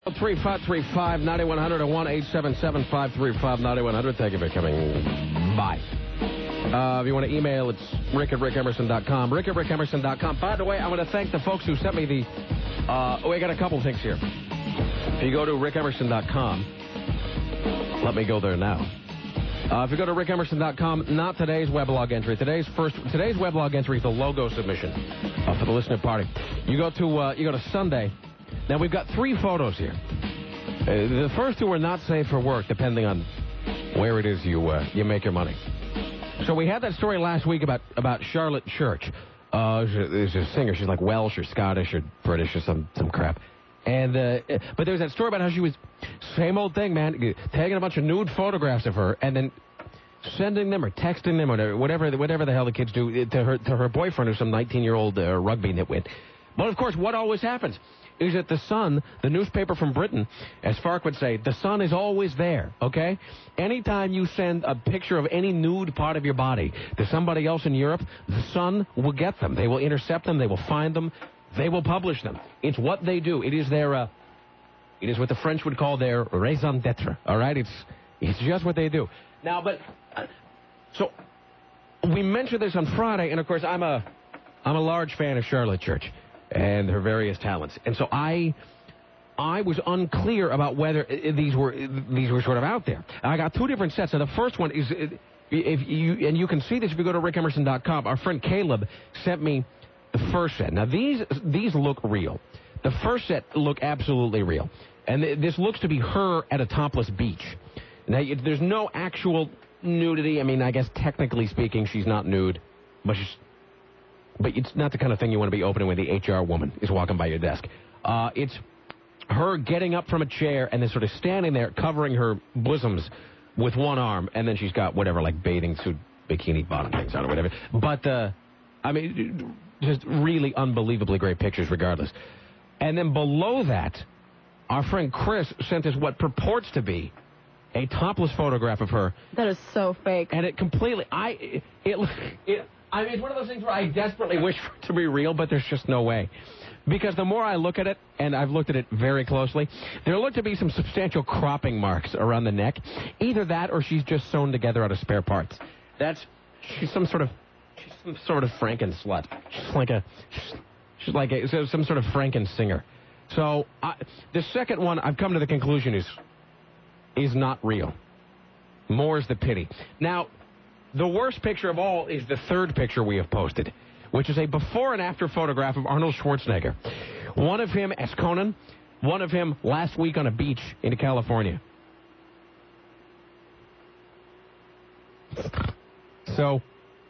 3535-9100 or 1-877-535-9100. Thank you for coming by. If you want to email, it's rick@rickemerson.com. rick@rickemerson.com. By the way, I want to thank the folks who sent me the... I got a couple things here. If you go to rickemerson.com, let me go there now. If you go to rickemerson.com, not today's weblog entry. Today's weblog entry is the logo submission for the listener party. You go to Sunday. Now, we've got 3 photos here. The first 2 are not safe for work, depending on where it is you make your money. So we had that story last week about Charlotte Church. She's a singer. She's like Welsh or Scottish or British or some crap. And but there was that story about how she was, same old thing, man, taking a bunch of nude photographs of her and then sending them or texting them or whatever the hell the kids do to her boyfriend, who's some 19-year-old rugby nitwit. But, of course, what always happens is that the Sun, the newspaper from Britain, as Fark would say, the Sun is always there, okay? Anytime you send a picture of any nude part of your body to somebody else in Europe, the Sun will get them. They will intercept them. They will find them. They will publish them. It's what they do. It is their, it is what the French would call their raison d'etre, all right? It's just what they do. Now, but, so, we mentioned this on Friday, and, of course, I'm a large fan of Charlotte Church and her various talents. And so I was unclear about whether these were sort of out there. I got 2 different sets. And the first one is, and you can see this if you go to rickemerson.com. Our friend Caleb sent me the first set. Now, these look real. The first set look absolutely real. And this looks to be her at a topless beach. Now, there's no actual nudity. I mean, I guess technically speaking, she's not nude, but it's not the kind of thing you want to be opening when the HR woman is walking by your desk. It's her getting up from a chair and then sort of standing there covering her bosoms with one arm, and then she's got whatever, like bathing suit, bikini bottom things on or whatever. But, I mean, just really unbelievably great pictures regardless. And then below that, our friend Chris sent us what purports to be a topless photograph of her. That is so fake. And it completely... I mean, it's one of those things where I desperately wish for it to be real, but there's just no way. Because the more I look at it, and I've looked at it very closely, there look to be some substantial cropping marks around the neck. Either that or she's just sewn together out of spare parts. She's some sort of Franken slut. She's like some sort of Franken singer. So the second one, I've come to the conclusion is not real. More's the pity. Now, the worst picture of all is the third picture we have posted, which is a before and after photograph of Arnold Schwarzenegger. One of him as Conan, one of him last week on a beach in California. So,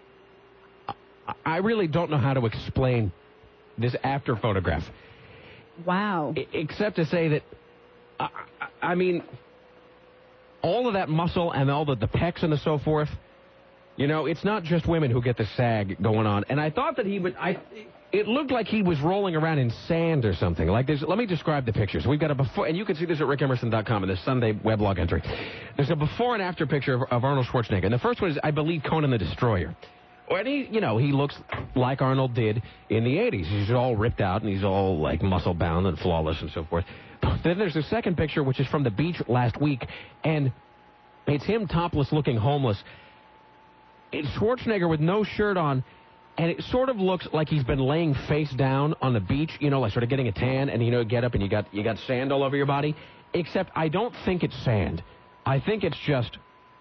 I really don't know how to explain this after photograph. Wow. Except to say that, I mean, all of that muscle and all the pecs and so forth, you know, it's not just women who get the sag going on. And I thought that it looked like he was rolling around in sand or something. Like this. Let me describe the pictures. We've got a before, and you can see this at rickemerson.com in the Sunday weblog entry. There's a before and after picture of Arnold Schwarzenegger. And the first one is, I believe, Conan the Destroyer. And he looks like Arnold did in the 80s. He's all ripped out, and he's all, like, muscle-bound and flawless and so forth. Then there's the second picture, which is from the beach last week, and it's him topless looking homeless. It's Schwarzenegger with no shirt on, and it sort of looks like he's been laying face down on the beach, like sort of getting a tan, and, get up and you got sand all over your body. Except I don't think it's sand. I think it's just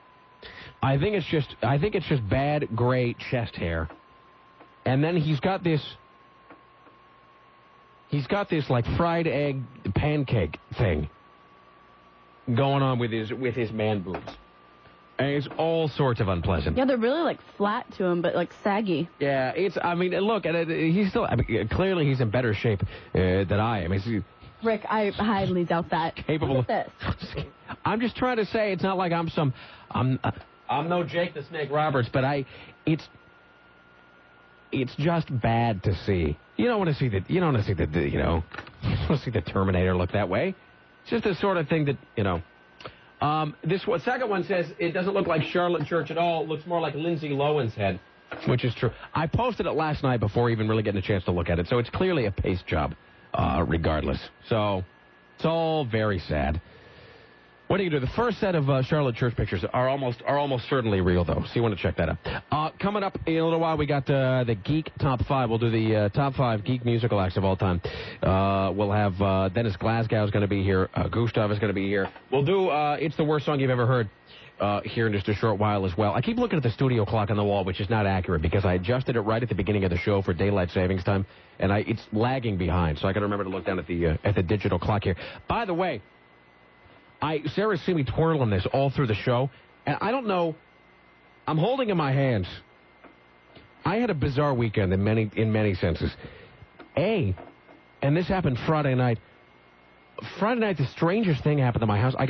bad gray chest hair. And then he's got this like fried egg pancake thing going on with his man boobs. And it's all sorts of unpleasant. Yeah, they're really like flat to him, but like saggy. Yeah, look, he's still, clearly he's in better shape than I am. Rick, I highly doubt that. Capable Look at this. I'm just trying to say it's not like I'm no Jake the Snake Roberts, but it's just bad to see. You don't want to see the Terminator look that way. It's just the sort of thing that, this second one says it doesn't look like Charlotte Church at all. It looks more like Lindsay Lohan's head, which is true. I posted it last night before even really getting a chance to look at it, so it's clearly a paste job, regardless. So, It's all very sad. What do you do? The first set of Charlotte Church pictures are almost certainly real, though, so you want to check that out. Coming up in a little while, we got the Geek Top 5. We'll do the top 5 geek musical acts of all time. We'll have Dennis Glasgow is going to be here. Gustav is going to be here. We'll do It's the Worst Song You've Ever Heard here in just a short while as well. I keep looking at the studio clock on the wall, which is not accurate because I adjusted it right at the beginning of the show for daylight savings time, and it's lagging behind, so I got to remember to look down at the digital clock here. By the way, Sarah's seen me twirling this all through the show, and I don't know. I'm holding in my hands. I had a bizarre weekend in many senses. And this happened Friday night. Friday night, the strangest thing happened to my house.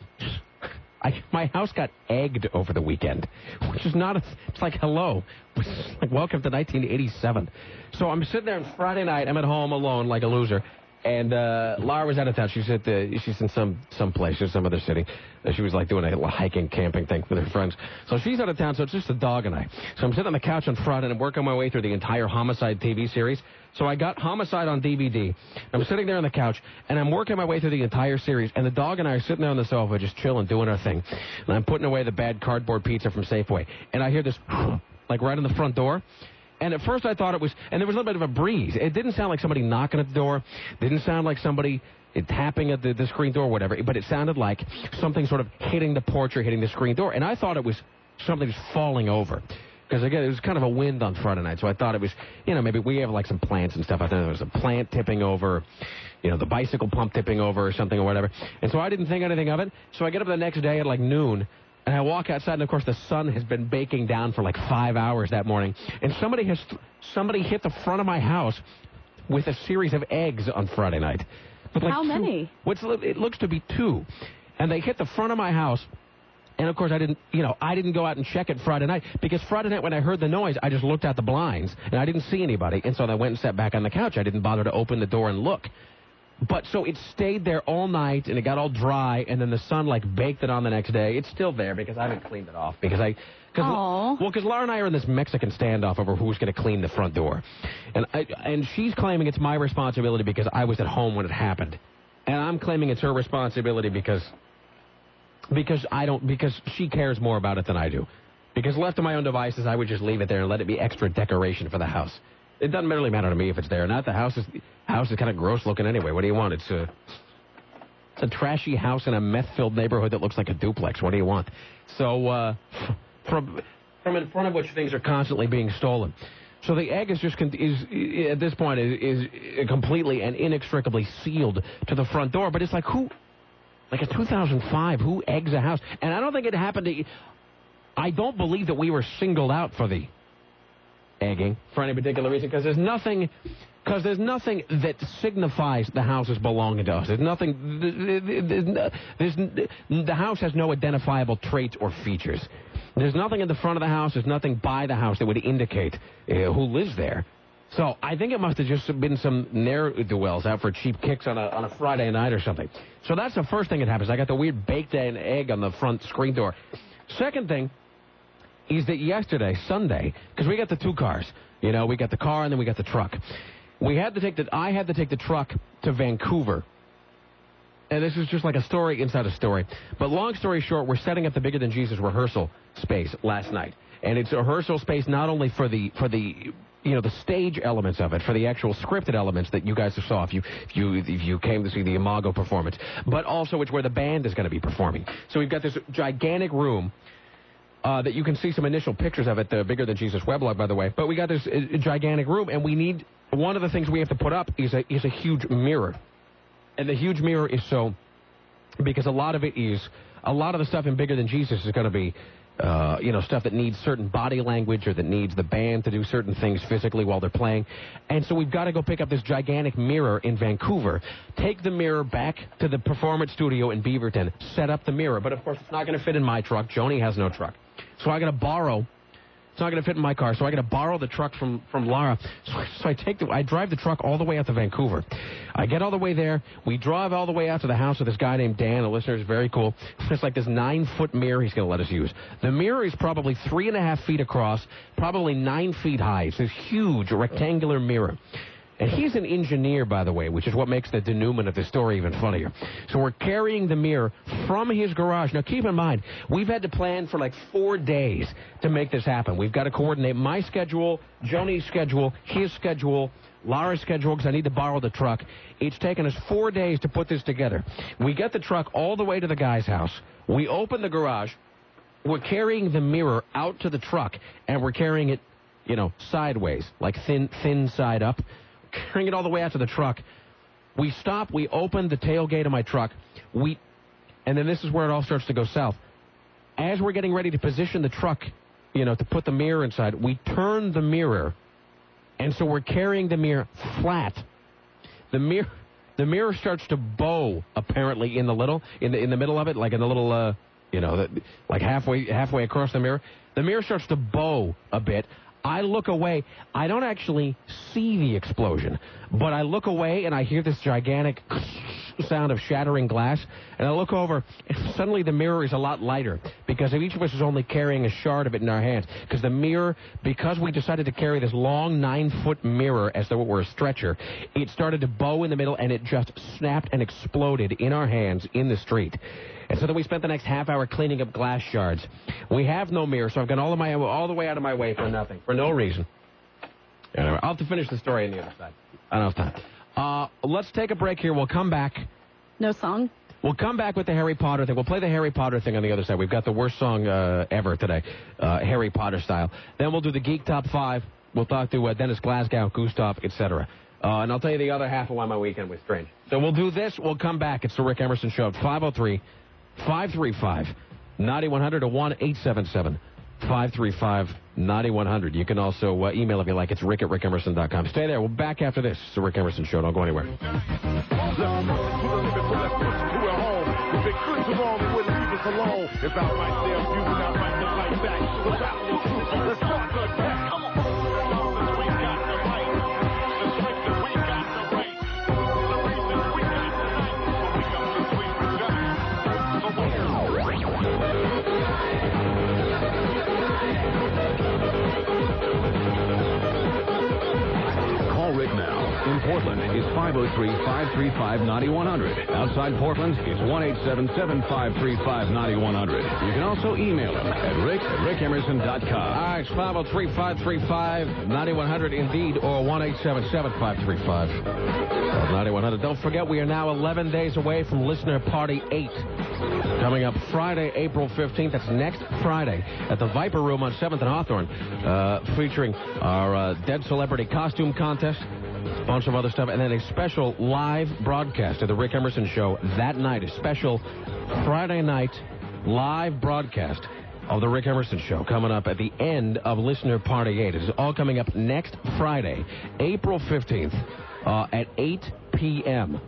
My house got egged over the weekend, which is not it's like, hello. It's like, welcome to 1987. So I'm sitting there on Friday night. I'm at home alone like a loser. And Laura was out of town. She's in some place, in some other city. She was like doing a hiking, camping thing with her friends. So she's out of town, so it's just the dog and I. So I'm sitting on the couch on Friday and I'm working my way through the entire Homicide TV series. So I got Homicide on DVD. I'm sitting there on the couch and I'm working my way through the entire series. And the dog and I are sitting there on the sofa just chilling, doing our thing. And I'm putting away the bad cardboard pizza from Safeway. And I hear this like right in the front door. And at first I thought it was, and there was a little bit of a breeze. It didn't sound like somebody knocking at the door. It didn't sound like somebody tapping at the screen door or whatever. But it sounded like something sort of hitting the porch or hitting the screen door. And I thought it was something just falling over. Because, again, it was kind of a wind on Friday night. So I thought it was, maybe we have like some plants and stuff. I thought there was a plant tipping over, the bicycle pump tipping over or something or whatever. And so I didn't think anything of it. So I get up the next day at like noon. And I walk outside, and, of course, the sun has been baking down for like 5 hours that morning. And somebody hit the front of my house with a series of eggs on Friday night. How many? It looks to be 2. And they hit the front of my house. And, of course, I didn't go out and check it Friday night. Because Friday night when I heard the noise, I just looked out the blinds, and I didn't see anybody. And so I went and sat back on the couch. I didn't bother to open the door and look. But so it stayed there all night, and it got all dry, and then the sun, baked it on the next day. It's still there because I haven't cleaned it off. Because Laura and I are in this Mexican standoff over who's going to clean the front door. And she's claiming it's my responsibility because I was at home when it happened. And I'm claiming it's her responsibility because she cares more about it than I do. Because left to my own devices, I would just leave it there and let it be extra decoration for the house. It doesn't really matter to me if it's there or not. The house is kind of gross looking anyway. What do you want? It's a trashy house in a meth-filled neighborhood that looks like a duplex. What do you want? So from in front of which things are constantly being stolen. So the egg is at this point is completely and inextricably sealed to the front door. But it's like who? Like in 2005, who eggs a house? And I don't think it happened to. I don't believe that we were singled out for the egging for any particular reason because there's nothing that signifies the house is belonging to us. There's nothing. The house has no identifiable traits or features. There's nothing in the front of the house. There's nothing by the house that would indicate who lives there. So I think it must have just been some ne'er-do-wells out for cheap kicks on a Friday night or something. So that's the first thing that happens. I got the weird baked egg on the front screen door. Second thing is that yesterday, Sunday, because we got the 2 cars. We got the car and then we got the truck. I had to take the truck to Vancouver. And this is just like a story inside a story. But long story short, we're setting up the Bigger Than Jesus rehearsal space last night. And it's a rehearsal space not only for the stage elements of it, for the actual scripted elements that you guys saw if you came to see the Imago performance, but also it's where the band is going to be performing. So we've got this gigantic room that you can see some initial pictures of at the Bigger Than Jesus weblog, by the way. But we got this gigantic room, and we need one of the things we have to put up is a huge mirror, and the huge mirror is because a lot of the stuff in Bigger Than Jesus is going to be. Stuff that needs certain body language or that needs the band to do certain things physically while they're playing. And so we've got to go pick up this gigantic mirror in Vancouver, take the mirror back to the performance studio in Beaverton, set up the mirror. But, of course, it's not going to fit in my truck. Joni has no truck. So I got to borrow. It's not going to fit in my car, so I got to borrow the truck from Laura. So I drive the truck all the way out to Vancouver. I get all the way there. We drive all the way out to the house of this guy named Dan. A listener is very cool. It's like this 9-foot mirror he's going to let us use. The mirror is probably 3.5 feet across, probably 9 feet high. It's this huge rectangular mirror. And he's an engineer, by the way, which is what makes the denouement of the story even funnier. So we're carrying the mirror from his garage. Now, keep in mind, we've had to plan for like 4 days to make this happen. We've got to coordinate my schedule, Joni's schedule, his schedule, Laura's schedule, because I need to borrow the truck. It's taken us 4 days to put this together. We get the truck all the way to the guy's house. We open the garage. We're carrying the mirror out to the truck, and we're carrying it, you know, sideways, like thin side up. Carrying it all the way out to the truck. We stop. We open the tailgate of my truck. And then this is where it all starts to go south. As we're getting ready to position the truck, you know, to put the mirror inside, we turn the mirror, and so we're carrying the mirror flat. The mirror starts to bow apparently in the middle of it, like in the little, like halfway across the mirror. The mirror starts to bow a bit. I look away. I don't actually see the explosion, but I look away and I hear this gigantic sound of shattering glass, and I look over, and suddenly the mirror is a lot lighter because each of us is only carrying a shard of it in our hands. Because the mirror, because we decided to carry this long 9-foot mirror as though it were a stretcher, it started to bow in the middle, and it just snapped and exploded in our hands in the street. And so then we spent the next half hour cleaning up glass shards. We have no mirror, so I've gone all the way out of my way for nothing, for no reason. Anyway, I'll have to finish the story on the other side. I don't have time. Let's take a break here. We'll come back. No song? We'll come back with the Harry Potter thing. We'll play the Harry Potter thing on the other side. We've got the worst song ever today, Harry Potter style. Then we'll do the Geek Top 5. We'll talk to Dennis Glasgow, Gustav, etc. And I'll tell you the other half of why my weekend was strange. So we'll do this. We'll come back. It's the Rick Emerson Show at 503-535-9100 or 1-877-535-9100. You can also email if you like. It's rick@rickemerson.com. Stay there. We're back after this. It's the Rick Emerson Show. Don't go anywhere. Call Rick now. In Portland, it's 503-535-9100. Outside Portland, it's 1-877-535-9100. You can also email him at rick@rickemerson.com. All right, it's 503-535-9100 indeed, or 1-877-535-9100. Don't forget, we are now 11 days away from Listener Party 8. Coming up Friday, April 15th. That's next Friday at the Viper Room on 7th and Hawthorne, featuring our Dead Celebrity Costume Contest, a bunch of other stuff, and then a special live broadcast of the Rick Emerson Show that night. A special Friday night live broadcast of the Rick Emerson Show coming up at the end of Listener Party 8. It is all coming up next Friday, April 15th, at 8 p.m.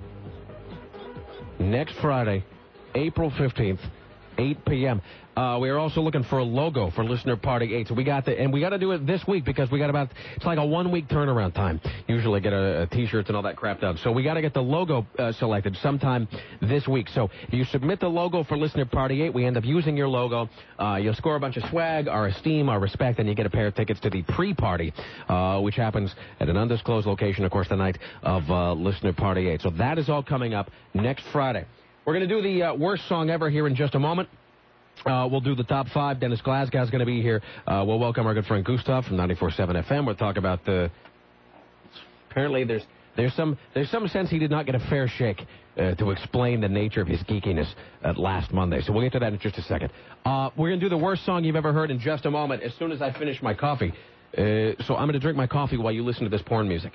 Next Friday, April 15th, 8 p.m. We are also looking for a logo for Listener Party 8. So we got to do it this week because we got it's like a 1-week turnaround time. Usually get a T-shirts and all that crap done. So we got to get the logo selected sometime this week. So if you submit the logo for Listener Party 8, we end up using your logo. You'll score a bunch of swag, our esteem, our respect, and you get a pair of tickets to the pre-party, which happens at an undisclosed location, of course, the night of Listener Party 8. So that is all coming up next Friday. We're going to do the worst song ever here in just a moment. We'll do the top 5. Dennis Glasgow is going to be here. We'll welcome our good friend Gustav from 94.7 FM. We'll talk about apparently there's some sense he did not get a fair shake to explain the nature of his geekiness last Monday. So we'll get to that in just a second. We're going to do the worst song you've ever heard in just a moment as soon as I finish my coffee. So I'm going to drink my coffee while you listen to this porn music.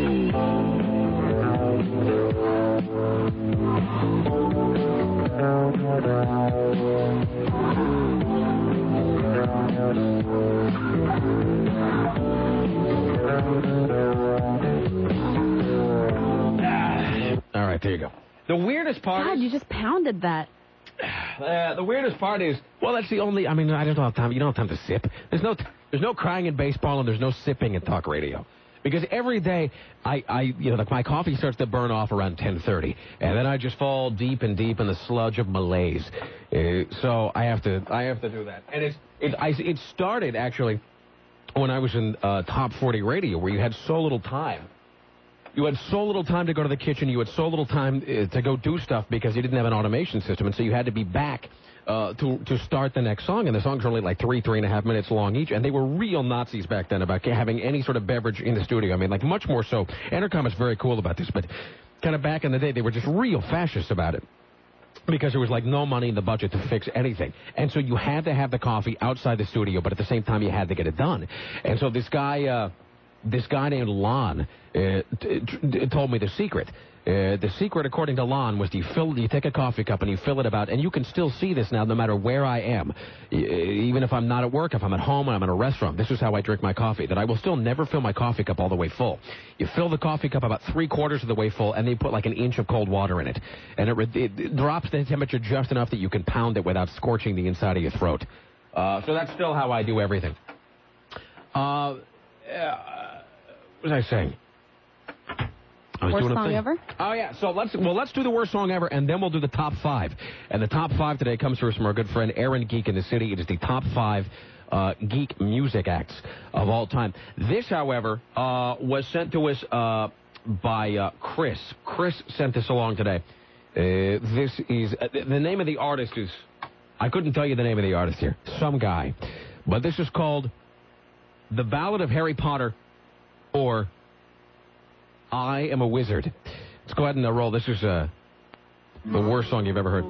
All right, there you go. The weirdest part God, is... you just pounded that. The weirdest part is, well, that's the only... I mean, I don't have time. You don't have time to sip. There's no crying in baseball, and there's no sipping in talk radio. Because every day, my coffee starts to burn off around 10:30, and then I just fall deep in the sludge of malaise. So I have to do that. And it started actually when I was in Top 40 Radio, where you had so little time You had so little time to go to the kitchen. You had so little time to go do stuff because you didn't have an automation system, and so you had to be back to start the next song. And the songs were only like 3.5 minutes long each, and they were real Nazis back then about having any sort of beverage in the studio. I mean, like much more so. Entercom is very cool about this, but kind of back in the day, they were just real fascists about it. Because there was like no money in the budget to fix anything. And so you had to have the coffee outside the studio, but at the same time you had to get it done. And so this guy named Lon told me the secret. The secret, according to Lon, was you take a coffee cup and you fill it about, and you can still see this now no matter where I am. Even if I'm not at work, if I'm at home and I'm in a restaurant, this is how I drink my coffee, that I will still never fill my coffee cup all the way full. You fill the coffee cup about 3/4 of the way full, and then you put like an inch of cold water in it. And it drops the temperature just enough that you can pound it without scorching the inside of your throat. So that's still how I do everything. What was I saying? Worst song ever? Oh, yeah. So let's do the worst song ever, and then we'll do the top 5. And the top 5 today comes to us from our good friend Aaron Geek in the City. It is the top 5 geek music acts of all time. This, however, was sent to us by Chris. Chris sent this along today. This is the name of the artist is I couldn't tell you the name of the artist here. Some guy. But this is called The Ballad of Harry Potter or I Am a Wizard. Let's go ahead and roll. This is the worst song you've ever heard.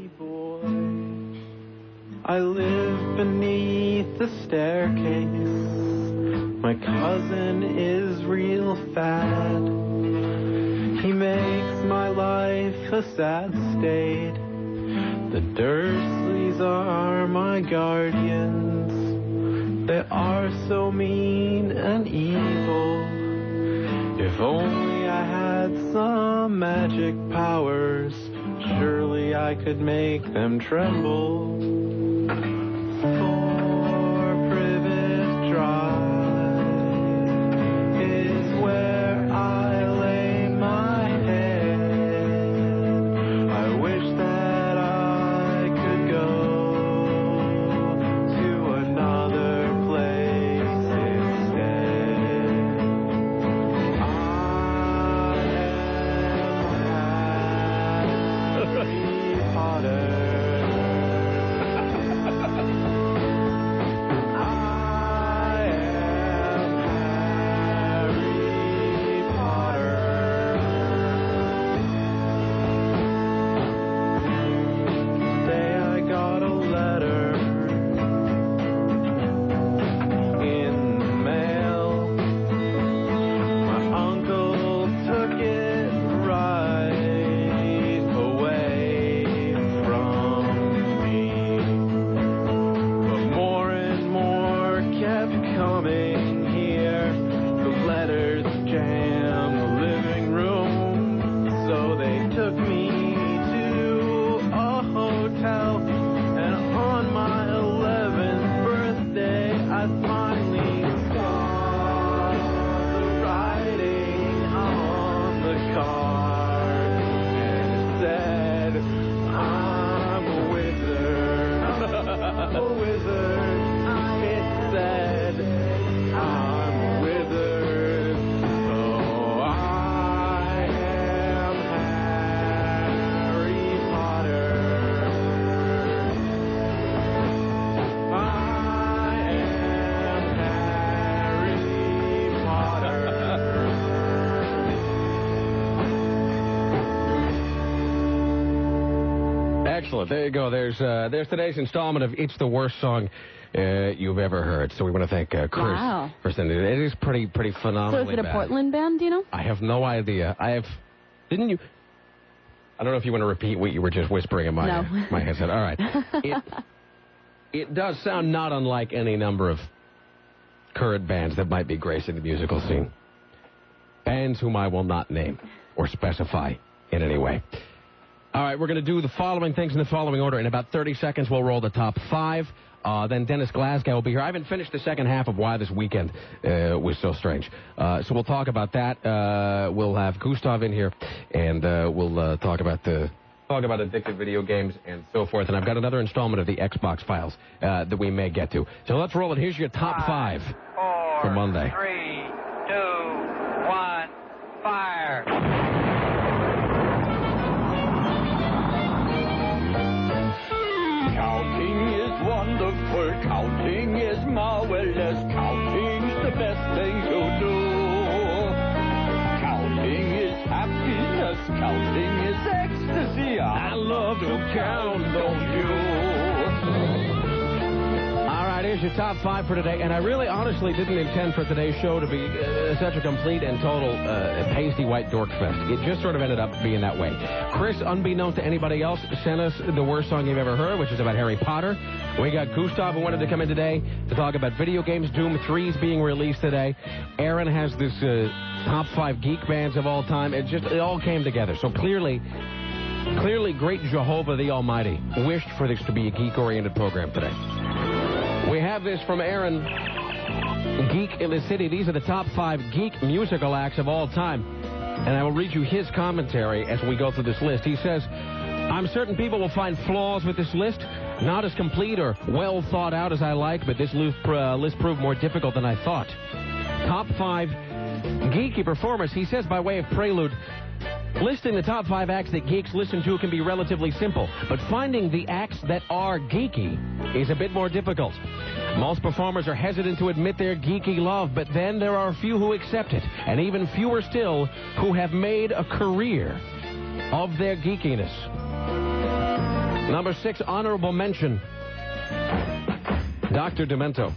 I live beneath the staircase. My cousin is real fat. He makes my life a sad state. The Dursleys are my guardians. They are so mean and evil. If only I had some magic powers, surely I could make them tremble. For Privet Drive is where I lay my head. I wish that I could go to another place instead. I am Harry Potter. Excellent. There you go. There's today's installment of It's the Worst Song You've Ever Heard. So we want to thank Chris for sending it. It is pretty phenomenally So is it a bad. Portland band, do you know? I have no idea. Didn't you? I don't know if you want to repeat what you were just whispering in my headset. All right. It does sound not unlike any number of current bands that might be gracing the musical scene. Bands whom I will not name or specify in any way. All right, we're going to do the following things in the following order. In about 30 seconds, we'll roll the top 5. Then Dennis Glasgow will be here. I haven't finished the second half of why this weekend was so strange. So we'll talk about that. We'll have Gustav in here, and we'll talk about addictive video games and so forth. And I've got another installment of the Xbox Files that we may get to. So let's roll it. Here's your top 5 for Monday. 3, 2, 1, 5. well as counting's the best thing to do. Counting is happiness, counting is ecstasy. I love to count, don't you? All right, here's your top 5 for today. And I really honestly didn't intend for today's show to be such a complete and total pasty white dork fest. It just sort of ended up being that way. Chris, unbeknownst to anybody else, sent us the worst song you've ever heard, which is about Harry Potter. We got Gustav, who wanted to come in today to talk about video games. Doom 3 is being released today. Aaron has this top 5 geek bands of all time. It all came together. So clearly, great Jehovah the Almighty wished for this to be a geek-oriented program today. We have this from Aaron, Geek in the City. These are the top 5 geek musical acts of all time. And I will read you his commentary as we go through this list. He says, I'm certain people will find flaws with this list. Not as complete or well thought out as I like, but this list proved more difficult than I thought. Top 5 geeky performers. He says by way of prelude, listing the top 5 acts that geeks listen to can be relatively simple, but finding the acts that are geeky is a bit more difficult. Most performers are hesitant to admit their geeky love, but then there are a few who accept it, and even fewer still who have made a career of their geekiness. Number 6, honorable mention, Dr. Demento.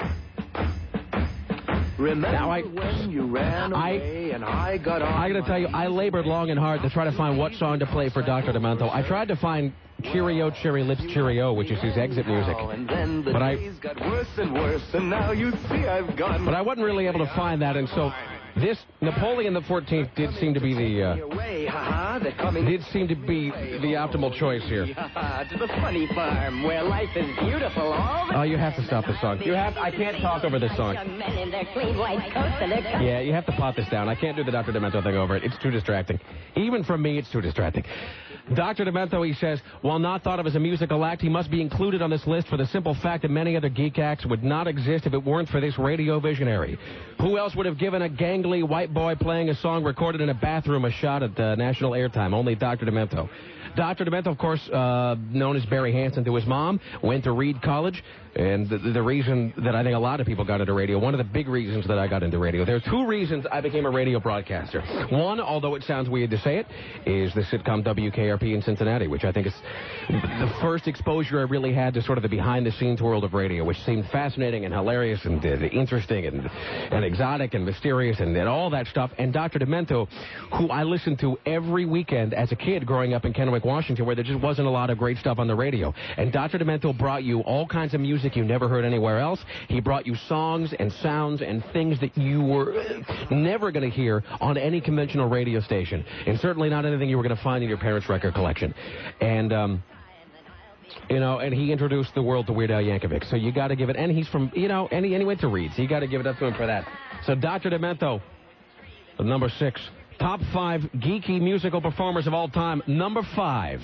Remember when you ran away and I got on. I got to tell you, I labored long and hard to try to find what song to play for Dr. Demento. I tried to find Cheerio, Cherry Lips, Cheerio, which is his exit music. And then the days got worse and worse, and now you see I've gone. But I wasn't really able to find that, and so this Napoleon the 14th did seem to be the optimal choice here. To the funny farm where life is beautiful. Oh, you have to stop this song. I can't talk over this song. Yeah, you have to pot this down. I can't do the Dr. Demento thing over it. It's too distracting. Even from me, it's too distracting. Dr. Demento, he says, while not thought of as a musical act, he must be included on this list for the simple fact that many other geek acts would not exist if it weren't for this radio visionary. Who else would have given a gangly white boy playing a song recorded in a bathroom a shot at national airtime? Only Dr. Demento. Dr. Demento, of course, known as Barry Hansen to his mom, went to Reed College. And the reason that I think a lot of people got into radio, one of the big reasons that I got into radio, there are 2 reasons I became a radio broadcaster. One, although it sounds weird to say it, is the sitcom WKRP in Cincinnati, which I think is the first exposure I really had to sort of the behind-the-scenes world of radio, which seemed fascinating and hilarious and interesting and exotic and mysterious and all that stuff. And Dr. Demento, who I listened to every weekend as a kid growing up in Kennewick, Washington, where there just wasn't a lot of great stuff on the radio. And Dr. Demento brought you all kinds of music you never heard anywhere else. He brought you songs and sounds and things that you were never going to hear on any conventional radio station, and certainly not anything you were going to find in your parents' record collection. And and he introduced the world to Weird Al Yankovic. So you got to give it. And he's from, and he went to Reed. So you got to give it up to him for that. So Dr. Demento, number 6. Top 5 geeky musical performers of all time. Number 5.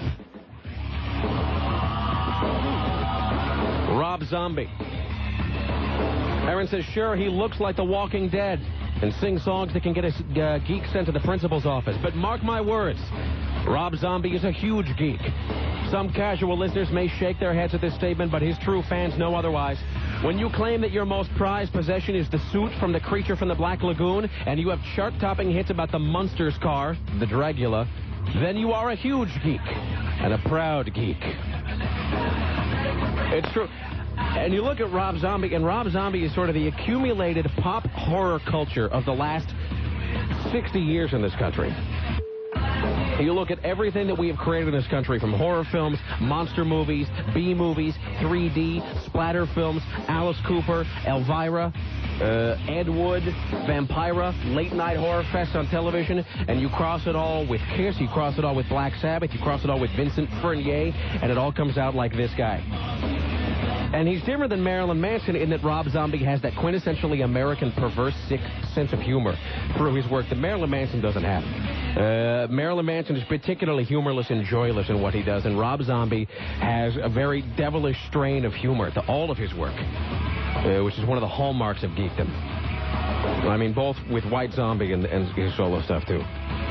Rob Zombie. Aaron says, sure, he looks like The Walking Dead and sings songs that can get a geek sent to the principal's office. But mark my words, Rob Zombie is a huge geek. Some casual listeners may shake their heads at this statement, but his true fans know otherwise. When you claim that your most prized possession is the suit from The Creature from the Black Lagoon, and you have chart-topping hits about the Munsters car, the Dragula, then you are a huge geek and a proud geek. It's true. And you look at Rob Zombie, and Rob Zombie is sort of the accumulated pop horror culture of the last 60 years in this country. You look at everything that we have created in this country, from horror films, monster movies, B-movies, 3D, splatter films, Alice Cooper, Elvira, Ed Wood, Vampira, late-night horror fests on television, and you cross it all with Kiss, you cross it all with Black Sabbath, you cross it all with Vincent Furnier, and it all comes out like this guy. And he's different than Marilyn Manson in that Rob Zombie has that quintessentially American, perverse, sick sense of humor through his work that Marilyn Manson doesn't have. Marilyn Manson is particularly humorless and joyless in what he does, and Rob Zombie has a very devilish strain of humor to all of his work, which is one of the hallmarks of geekdom. I mean, both with White Zombie and his solo stuff, too.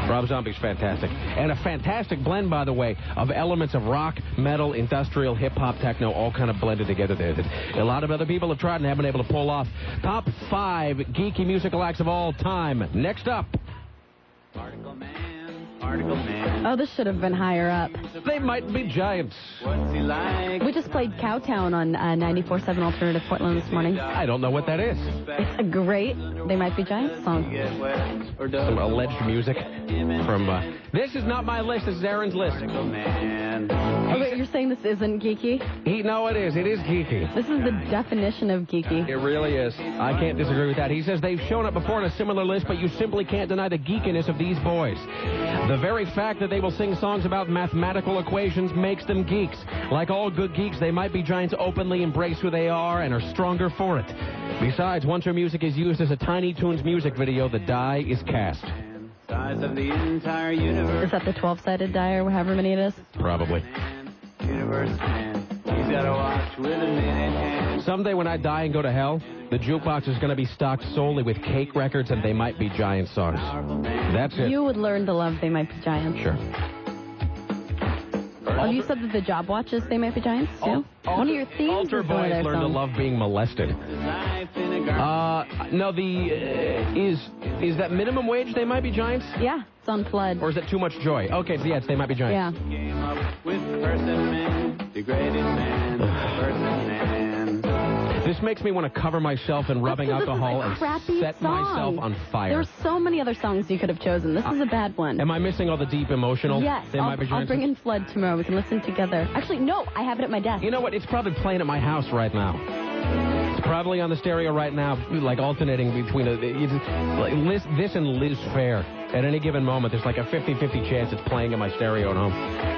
Rob Zombie's fantastic. And a fantastic blend, by the way, of elements of rock, metal, industrial, hip-hop, techno, all kind of blended together there that a lot of other people have tried and haven't been able to pull off. Top 5 geeky musical acts of all time. Next up. Particle Man. Oh, this should have been higher up. They Might Be Giants. What's he like? We just played Cowtown on 94.7 Alternative Portland this morning. I don't know what that is. It's a great They Might Be Giants song. Some alleged music from... This is not my list. This is Aaron's list. Oh, wait, you're saying this isn't geeky? No, it is. It is geeky. This is the definition of geeky. It really is. I can't disagree with that. He says they've shown up before on a similar list, but you simply can't deny the geekiness of these boys. The very fact that they will sing songs about mathematical equations makes them geeks. Like all good geeks, They Might Be Giants openly embrace who they are and are stronger for it. Besides, once their music is used as a Tiny Toons music video, the die is cast. Size of the entire universe. Is that the 12-sided die or however many it is? Probably. Universe man. He's got a watch with a minute hand. Someday when I die and go to hell, the jukebox is going to be stocked solely with Cake records and They Might Be Giants songs. That's it. You would learn to love They Might Be Giants. Sure. Oh, you said that the job watches They Might Be Giants, too? One of your themes Altar is one of Boys their learn to songs. love being molested. No, is that minimum wage They Might Be Giants? Yeah, it's on Flood. Or is it Too Much Joy? Okay, so yeah, it's They Might Be Giants. Yeah. Came up with person man, degraded man, person man. This makes me want to cover myself in rubbing That's 'cause alcohol this is a and crappy set song. myself on fire. There were so many other songs you could have chosen. This is a bad one. Am I missing all the deep emotional? Yes, They Might Be I'll Giants? bring in Flood tomorrow. We can listen together. Actually, no, I have it at my desk. You know what? It's probably playing at my house right now. It's probably on the stereo right now, like alternating between this and Liz Phair. At any given moment, there's like a 50-50 chance it's playing in my stereo at home.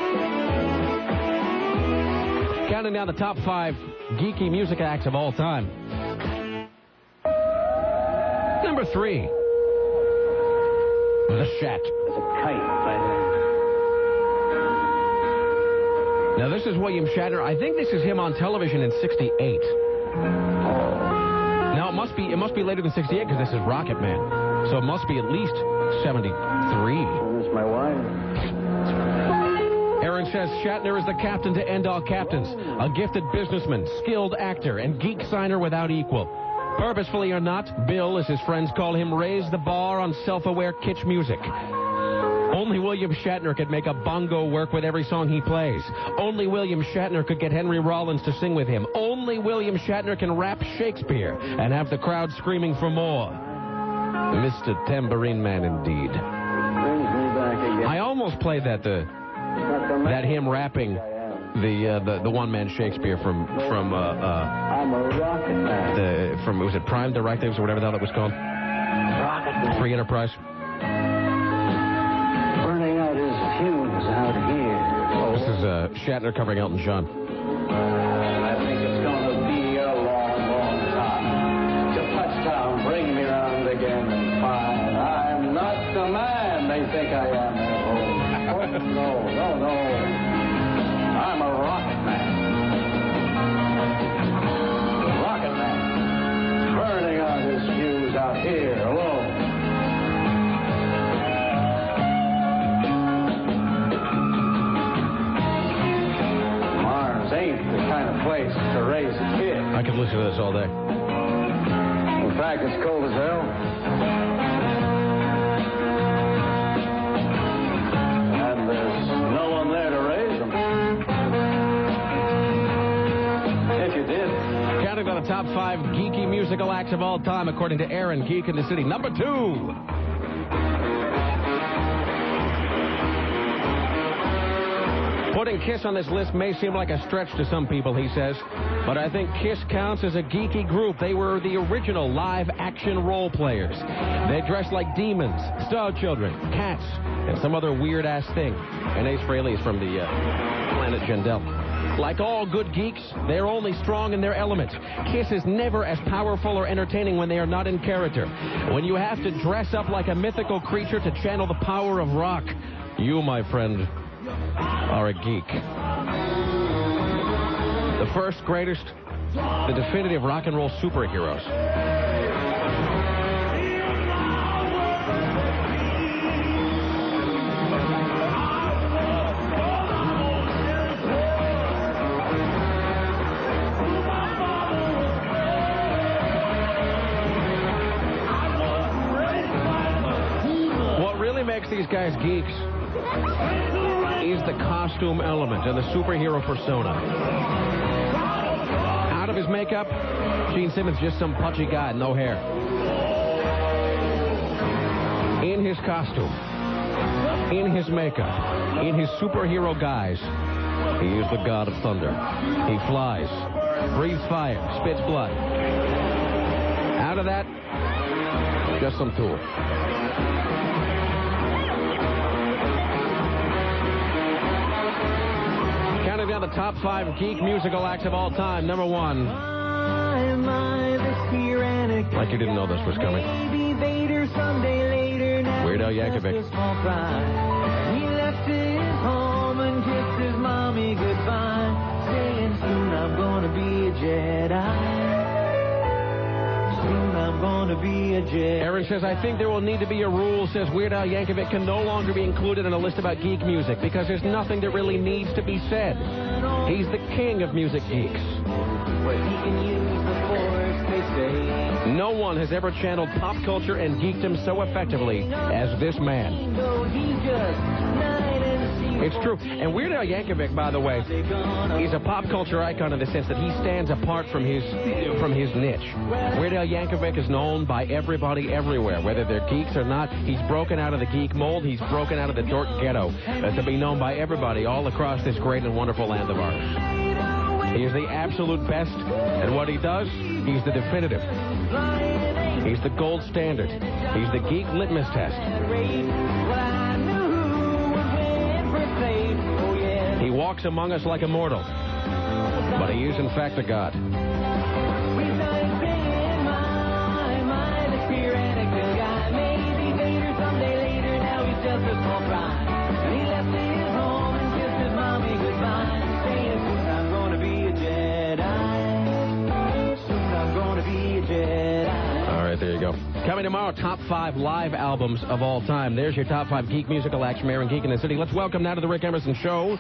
Counting down the top 5 geeky music acts of all time. Number 3. The Shat. There's a kite right Now, this is William Shatner. I think this is him on television in 68. Now, it must be later than 68 because this is Rocket Man. So it must be at least 73. There's my wife. Aaron says Shatner is the captain to end all captains, a gifted businessman, skilled actor, and geek signer without equal. Purposefully or not, Bill, as his friends call him, raised the bar on self-aware kitsch music. Only William Shatner could make a bongo work with every song he plays. Only William Shatner could get Henry Rollins to sing with him. Only William Shatner can rap Shakespeare and have the crowd screaming for more. Mr. Tambourine Man, indeed. Brings me back again. I almost played that him rapping the one-man Shakespeare from I'm a rocket man. was it Prime Directives or whatever the hell it was called? Rocket man. Free Enterprise. Burning out his fumes out here. This is Shatner covering Elton John. I think it's going to be a long, long time. To touchdown, bring me round again and find I'm not the man they think I am at home. Oh, no. I'm a rocket man. Rocket man. Burning out his fuse out here alone. Mars ain't the kind of place to raise a kid. I could listen to this all day. In fact, it's cold as hell. And there's no one there to raise them. If you did. Counting on the top 5 geeky musical acts of all time, according to Aaron, Geek in the City. Number 2. Putting Kiss on this list may seem like a stretch to some people, he says, but I think Kiss counts as a geeky group. They were the original live-action role players. They dressed like demons, star children, cats, and some other weird-ass thing. And Ace Frehley is from the planet Jandel. Like all good geeks, they're only strong in their element. Kiss is never as powerful or entertaining when they are not in character. When you have to dress up like a mythical creature to channel the power of rock, you, my friend, are a geek. The first, greatest, the definitive rock and roll superheroes. these guys geeks is the costume element and the superhero persona. Out of his makeup, Gene Simmons just some pudgy guy, no hair. In his costume, in his makeup, in his superhero guise, he is the god of thunder. He flies, breathes fire, spits blood. Out of that, just some tool. Counting down the top 5 geek musical acts of all time. Number 1. Like you didn't know this was coming. Weird Al Yankovic. He left his home and kissed his mommy goodbye, saying soon I'm gonna be a Jedi. Soon I'm gonna be a Jedi. Aaron says, I think there will need to be a rule, says Weird Al Yankovic can no longer be included in a list about geek music because there's nothing that really needs to be said. He's the king of music geeks. But he can use the Force, they say. No one has ever channeled pop culture and geekdom so effectively as this man. It's true. And Weird Al Yankovic, by the way, is a pop culture icon in the sense that he stands apart from his niche. Weird Al Yankovic is known by everybody everywhere, whether they're geeks or not. He's broken out of the geek mold. He's broken out of the dork ghetto to be known by everybody all across this great and wonderful land of ours. He is the absolute best at what he does. He's the definitive. He's the gold standard. He's the geek litmus test. He walks among us like a mortal, but he is in fact a god. All right, there you go. Coming tomorrow, top 5 live albums of all time. There's your top 5 geek musical acts from Aaron Geek in the City. Let's welcome now to the Rick Emerson Show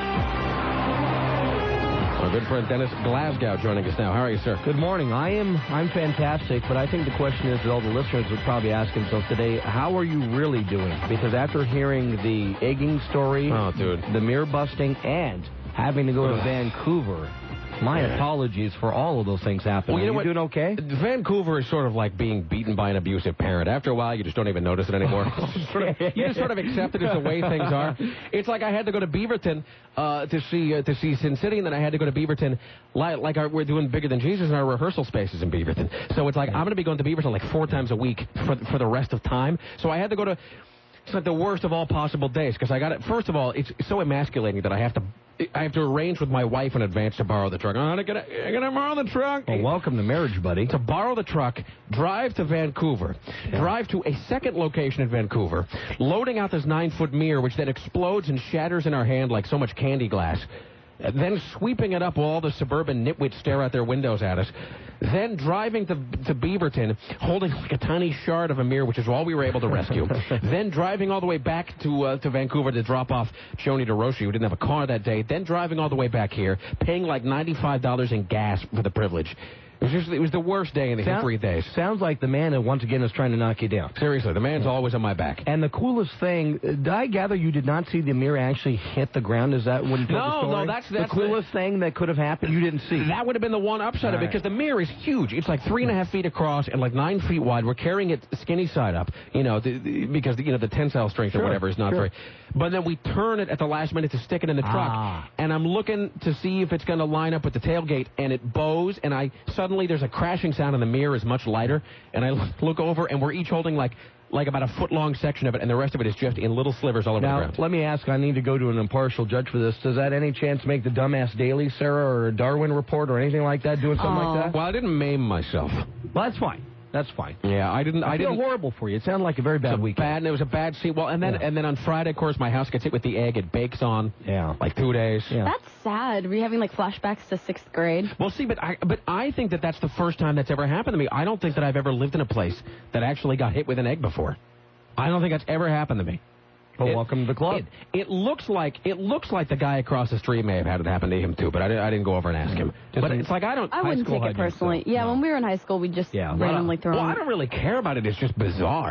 our good friend Dennis Glasgow joining us now. How are you, sir? Good morning. I'm fantastic, but I think the question is that all the listeners would probably ask themselves today, how are you really doing? Because after hearing the egging story, the mirror busting, and having to go to Vancouver, my apologies for all of those things happening. Well, you know what? Doing okay? Vancouver is sort of like being beaten by an abusive parent. After a while, you just don't even notice it anymore. You just sort of accept it as the way things are. It's like I had to go to Beaverton to see Sin City, and then I had to go to Beaverton we're doing Bigger Than Jesus in our rehearsal spaces in Beaverton. So it's like I'm going to be going to Beaverton like 4 times a week for the rest of time. So I had to go to... It's like the worst of all possible days because I got it. First of all, it's so emasculating that I have to arrange with my wife in advance to borrow the truck. I'm gonna borrow the truck. Well, welcome to marriage, buddy. To borrow the truck, drive to Vancouver, drive to a second location in Vancouver, loading out this 9-foot mirror, which then explodes and shatters in our hand like so much candy glass. Then sweeping it up while all the suburban nitwits stare out their windows at us. Then driving to Beaverton, holding like a tiny shard of a mirror, which is all we were able to rescue. Then driving all the way back to Vancouver to drop off Joni DeRoshi, who didn't have a car that day. Then driving all the way back here, paying like $95 in gas for the privilege. It was the worst day in the history of days. Sounds like the man that once again is trying to knock you down. Seriously, the man's always on my back. And the coolest thing, did I gather you did not see the mirror actually hit the ground? Is that when you told the story? No, that's the coolest thing that could have happened. You didn't see. That would have been the one upside of it because the mirror is huge. It's like 3.5 feet across and like 9 feet wide. We're carrying it skinny side up, because the tensile strength or whatever is not very. But then we turn it at the last minute to stick it in the truck, and I'm looking to see if it's going to line up with the tailgate, and it bows, and suddenly there's a crashing sound, and the mirror is much lighter, and I look over, and we're each holding like about a foot-long section of it, and the rest of it is just in little slivers all over the ground. Now, let me ask, I need to go to an impartial judge for this. Does that any chance make the Dumbass Daily, Sarah, or a Darwin Report, or anything like that, doing something like that? Well, I didn't maim myself. Well, that's fine. That's fine. Yeah, I didn't. I feel horrible for you. It sounded like a very bad weekend. It was a bad scene. Well, and then on Friday, of course, my house gets hit with the egg. It bakes on. Yeah. Like 2 days. Yeah. That's sad. Were you having like flashbacks to 6th grade? Well, see, but I think that's the first time that's ever happened to me. I don't think that I've ever lived in a place that actually got hit with an egg before. I don't think that's ever happened to me. Well, welcome to the club. It looks like the guy across the street may have had it happen to him too, but I didn't go over and ask him. But it's like I wouldn't take it personally. Yeah, when we were in high school, we just randomly throw. Well, I don't really care about it. It's just bizarre.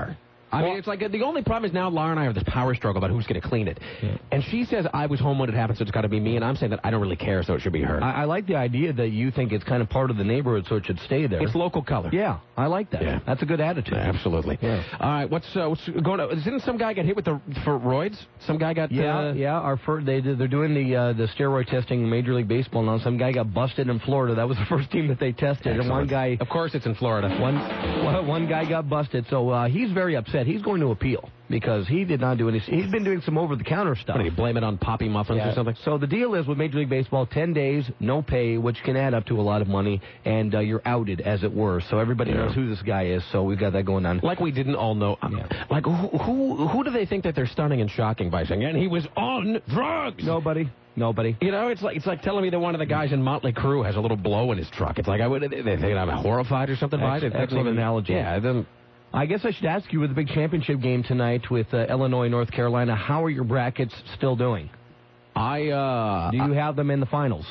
I mean, it's like the only problem is now Laura and I have this power struggle about who's going to clean it. Yeah. And she says I was home when it happened, so it's got to be me. And I'm saying that I don't really care, so it should be her. I like the idea that you think it's kind of part of the neighborhood, so it should stay there. It's local color. Yeah, I like that. Yeah. That's a good attitude. Yeah, absolutely. Yeah. All right, what's going on? Didn't some guy get hit for roids? Some guy got... They're doing the steroid testing in Major League Baseball now. Some guy got busted in Florida. That was the first team that they tested. Excellent. And one guy... Of course it's in Florida. One guy got busted, so he's very upset. He's going to appeal because he did not do any... He's been doing some over-the-counter stuff. What, did he blame it on Poppy Muffins or something? So the deal is with Major League Baseball, 10 days, no pay, which can add up to a lot of money, and you're outed, as it were. So everybody knows who this guy is, so we've got that going on. Like we didn't all know. Like, who do they think that they're stunning and shocking by saying, and he was on drugs? Nobody. You know, it's like telling me that one of the guys in Motley Crue has a little blow in his truck. It's like they think I'm horrified or something by it. Excellent analogy. Yeah, I guess I should ask you, with the big championship game tonight with Illinois, North Carolina, how are your brackets still doing? Do you have them in the finals?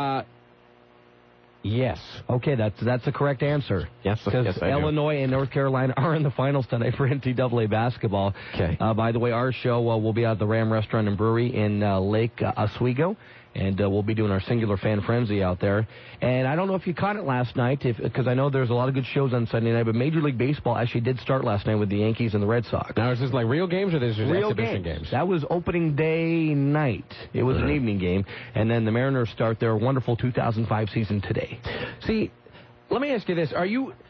Yes. Okay, that's the correct answer. Yes, because Illinois and North Carolina are in the finals tonight for NCAA basketball. Okay. By the way, our show will be at the Ram Restaurant and Brewery in Lake Oswego. And we'll be doing our Singular Fan Frenzy out there. And I don't know if you caught it last night, because I know there's a lot of good shows on Sunday night, but Major League Baseball actually did start last night with the Yankees and the Red Sox. Now, is this like real games or this is real exhibition games? That was opening day night. It was an evening game. And then the Mariners start their wonderful 2005 season today. See, let me ask you this.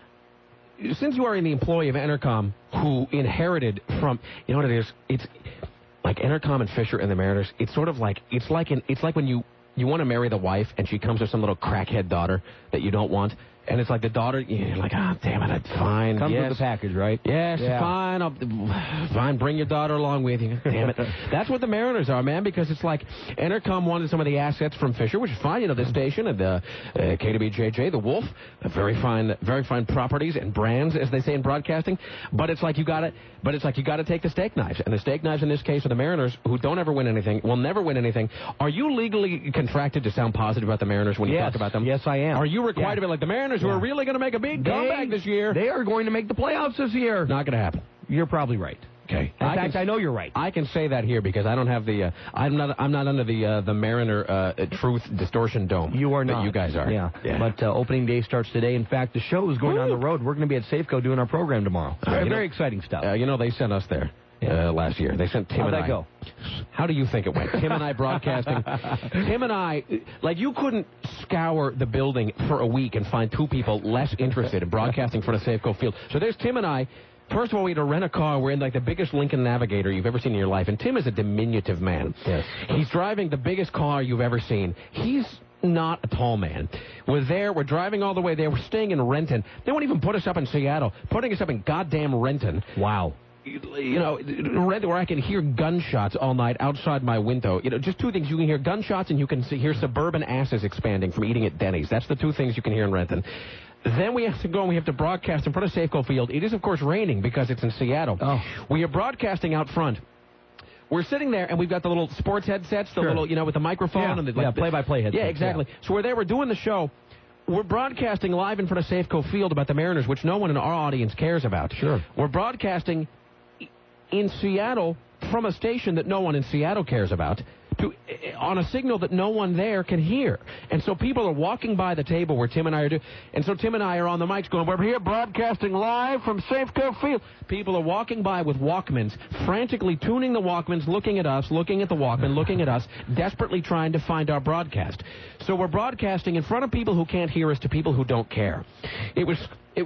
Since you are in the employ of Entercom, who inherited from, you know what it is? It's like Entercom and Fisher and the Mariners. It's sort of like it's like when you want to marry the wife and she comes with some little crackhead daughter that you don't want, and it's like the daughter, you're like, damn it, fine. Comes with the package, right? Yes, fine. Fine, bring your daughter along with you. Damn it. That's what the Mariners are, man, because it's like Entercom wanted some of the assets from Fisher, which is fine. You know, the station and the KWJJ, the Wolf, very fine properties and brands, as they say in broadcasting. But it's like you got to take the steak knives, and the steak knives in this case are the Mariners, who don't ever win anything, will never win anything. Are you legally contracted to sound positive about the Mariners when you talk about them? Yes, I am. Are you required to be like the Mariners? Who are really going to make a big comeback this year? They are going to make the playoffs this year. Not going to happen. You're probably right. Okay. In fact, I know you're right. I can say that here because I don't have the. I'm not under the Mariner Truth Distortion Dome. You are not. You guys are. Yeah. But opening day starts today. In fact, the show is going on the road. We're going to be at Safeco doing our program tomorrow. Very exciting stuff. They sent us there. Last year. They sent Tim How'd and I. How'd that go? How do you think it went? Tim and I broadcasting. Tim and I, like, you couldn't scour the building for a week and find two people less interested in broadcasting for the Safeco Field. So there's Tim and I. First of all, we had to rent a car. We're in, like, the biggest Lincoln Navigator you've ever seen in your life. And Tim is a diminutive man. Yes. He's driving the biggest car you've ever seen. He's not a tall man. We're there. We're driving all the way there. We're staying in Renton. They won't even put us up in Seattle. Putting us up in goddamn Renton. Wow. Where I can hear gunshots all night outside my window. Just two things. You can hear gunshots and you can hear suburban asses expanding from eating at Denny's. That's the two things you can hear in Renton. Then we have to go and we have to broadcast in front of Safeco Field. It is, of course, raining because it's in Seattle. Oh. We are broadcasting out front. We're sitting there, and we've got the little sports headsets, the little, with the microphone. Yeah, and play-by-play headsets. Yeah, exactly. Yeah. So we're there. We're doing the show. We're broadcasting live in front of Safeco Field about the Mariners, which no one in our audience cares about. Sure. We're broadcasting in Seattle from a station that no one in Seattle cares about on a signal that no one there can hear. And so people are walking by the table where Tim and I are doing. And so Tim and I are on the mics going, we're here broadcasting live from Safeco Field. People are walking by with Walkmans, frantically tuning the Walkmans, looking at us, looking at the Walkman, looking at us, desperately trying to find our broadcast. So we're broadcasting in front of people who can't hear us to people who don't care. It was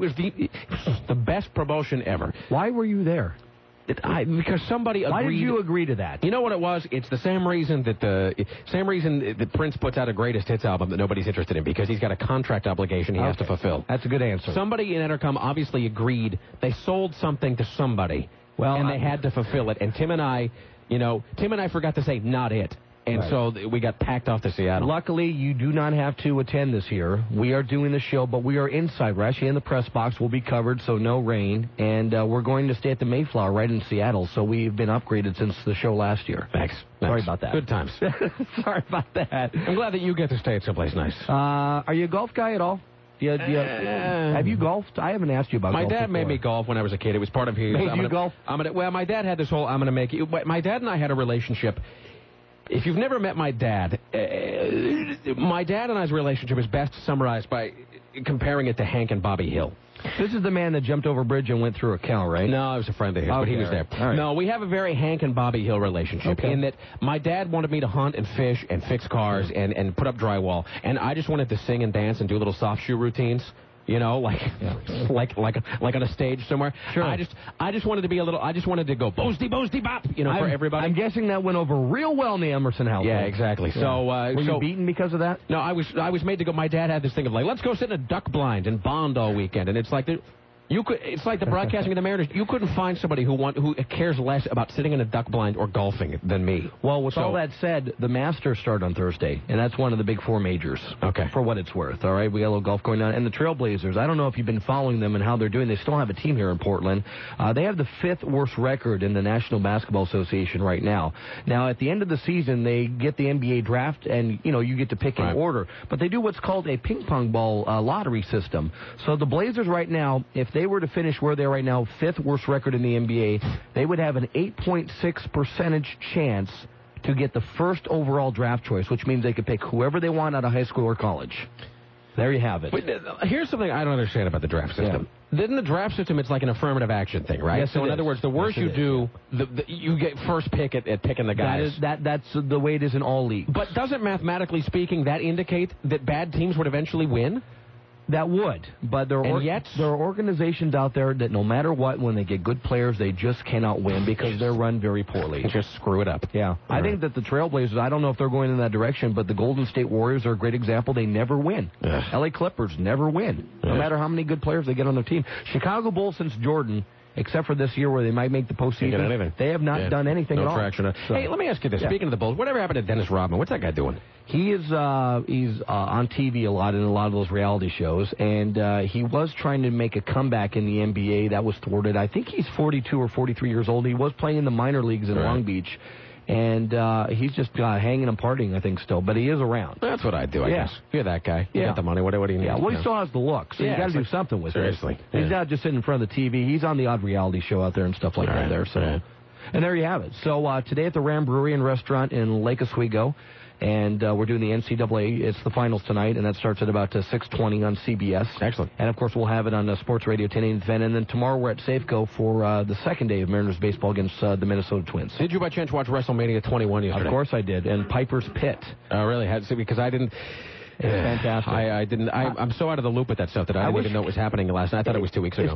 the best promotion ever. Why were you there? Because somebody agreed. Why did you agree to that? You know what it was? It's the same reason that Prince puts out a greatest hits album that nobody's interested in, because he's got a contract obligation he has to fulfill. That's a good answer. Somebody in Entercom obviously agreed. They sold something to somebody, and they had to fulfill it. And Tim and I forgot to say not it. And so we got packed off to Seattle. Luckily, you do not have to attend this year. We are doing the show, but we are inside. We're actually in the press box. We'll be covered, so no rain. And we're going to stay at the Mayflower right in Seattle, so we've been upgraded since the show last year. Thanks. Sorry about that. Good times. Sorry about that. I'm glad that you get to stay at someplace nice. Are you a golf guy at all? Have you golfed? I haven't asked you about golf. My dad before. made me golf when I was a kid. It was part of his... Made you golf? Well, my dad had this whole, I'm going to make you... My dad and I had a relationship. If you've never met my dad and I's relationship is best summarized by comparing it to Hank and Bobby Hill. This is the man that jumped over a bridge and went through a cow, right? No, I was a friend of his, but he was there. Right. No, we have a very Hank and Bobby Hill relationship in that my dad wanted me to hunt and fish and fix cars and put up drywall, and I just wanted to sing and dance and do little soft shoe routines. You know, like on a stage somewhere. Sure. I just wanted to be a little. I just wanted to go boasty bop. You know, for everybody. I'm guessing that went over real well in the Emerson household. Yeah, exactly. Yeah. So were you beaten because of that? No, I was made to go. My dad had this thing of like, let's go sit in a duck blind and bond all weekend, and it's like it's like the broadcasting of the Mariners. You couldn't find somebody who cares less about sitting in a duck blind or golfing than me. Well, with all that said, the Masters start on Thursday, and that's one of the big four majors. Okay. For what it's worth, all right? We got a little golf going on. And the Trailblazers, I don't know if you've been following them and how they're doing. They still have a team here in Portland. They have the 5th worst record in the National Basketball Association right now. Now, at the end of the season, they get the NBA draft, and, you get to pick in order. But they do what's called a ping pong ball lottery system. So the Blazers right now, if they were to finish where they are right now, 5th worst record in the NBA, they would have an 8.6% chance to get the first overall draft choice, which means they could pick whoever they want out of high school or college. There you have it. But here's something I don't understand about the draft system. Yeah. In the draft system, it's like an affirmative action thing, right? Yes, so in other words, the worse you do, you get first pick at picking the guys. That's the way it is in all leagues. But doesn't mathematically speaking that indicate that bad teams would eventually win? That would, but there are organizations out there that no matter what, when they get good players, they just cannot win because they're run very poorly. They just screw it up. Yeah. I think that the Trailblazers, I don't know if they're going in that direction, but the Golden State Warriors are a great example. They never win. LA Clippers never win, no matter how many good players they get on their team. Chicago Bulls since Jordan, except for this year where they might make the postseason, they have not done anything at all. Traction. So, hey, let me ask you this. Speaking of the Bulls, whatever happened to Dennis Rodman? What's that guy doing? He's on TV a lot in a lot of those reality shows, and he was trying to make a comeback in the NBA. That was thwarted. I think he's 42 or 43 years old. He was playing in the minor leagues in Long Beach, and he's just hanging and partying, I think, still. But he is around. That's what I do, I guess. You're that guy. You got the money. What do you need? Yeah, well, he still has the look, so you got to do something with it. Seriously. He's not just sitting in front of the TV. He's on the odd reality show out there and stuff like that there. So, and there you have it. So today at the Ram Brewery and Restaurant in Lake Oswego, and we're doing the NCAA. It's the finals tonight, and that starts at about 6:20 on CBS. Excellent. And, of course, we'll have it on Sports Radio 1080 Fan. And then tomorrow we're at Safeco for the second day of Mariners baseball against the Minnesota Twins. Did you by chance watch WrestleMania 21 yesterday? Of course I did. And Piper's Pit. Oh, really? Because I didn't... It's fantastic. I didn't. I'm so out of the loop with that stuff that I didn't even know what was happening last night. I thought it was 2 weeks ago.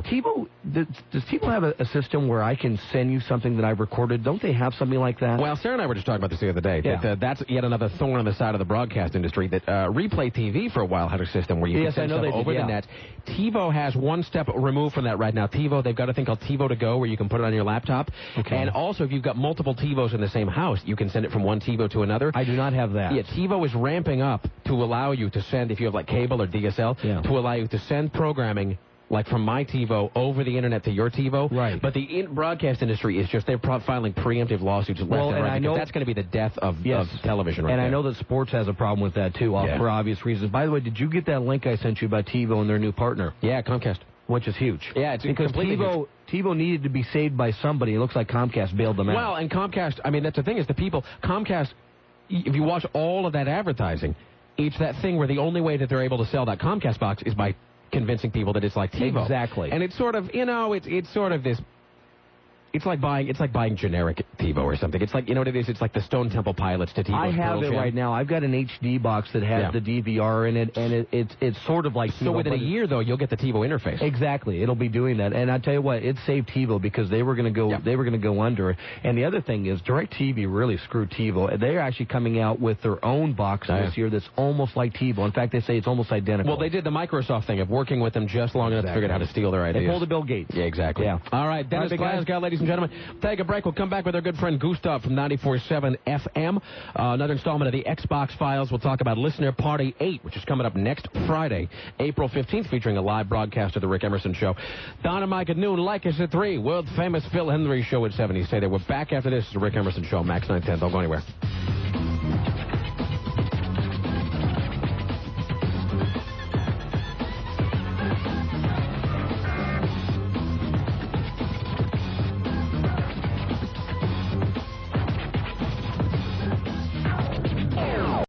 Does TiVo have a system where I can send you something that I've recorded? Don't they have something like that? Well, Sarah and I were just talking about this the other day. That's yet another thorn on the side of the broadcast industry. That Replay TV for a while had a system where you could send stuff over the net. TiVo has one step removed from that right now. TiVo, they've got a thing called TiVo to go where you can put it on your laptop. Okay. And also, if you've got multiple TiVos in the same house, you can send it from one TiVo to another. I do not have that. Yeah, TiVo is ramping up to allow you to send, if you have like cable or DSL, to allow you to send programming like from my TiVo over the internet to your TiVo. Right. But the broadcast industry is just, they're filing preemptive lawsuits left and right. I know that's going to be the death of television right now. I know that sports has a problem with that, too, for obvious reasons. By the way, did you get that link I sent you about TiVo and their new partner? Yeah, Comcast. Which is huge. Yeah, it's because TiVo needed to be saved by somebody. It looks like Comcast bailed them out. Well, and Comcast, I mean, that's the thing is Comcast, if you watch all of that advertising, it's that thing where the only way that they're able to sell that Comcast box is by convincing people that it's like TiVo. Exactly. And it's sort of, it's sort of this... It's like buying generic TiVo or something. It's like, you know what it is? It's like the Stone Temple Pilots to TiVo. I have it right now. I've got an HD box that has the DVR in it, and it's sort of like TiVo. So within a year, though, you'll get the TiVo interface. Exactly. It'll be doing that. And I tell you what, it saved TiVo because they were going to go under. And the other thing is DirecTV really screwed TiVo. They're actually coming out with their own box this year that's almost like TiVo. In fact, they say it's almost identical. Well, they did the Microsoft thing of working with them just long enough to figure out how to steal their ideas. They pulled a Bill Gates. Yeah, exactly. Yeah. All right, Dennis Glasgow, ladies and gentlemen. Take a break. We'll come back with our good friend Gustav from 94.7 FM. Another installment of the Xbox Files. We'll talk about Listener Party 8, which is coming up next Friday, April 15th, featuring a live broadcast of The Rick Emerson Show. Don and Mike at noon, like us at 3. World-famous Phil Hendry Show at 7. Stay there. We're back after this. It's The Rick Emerson Show, Max 910. Don't go anywhere.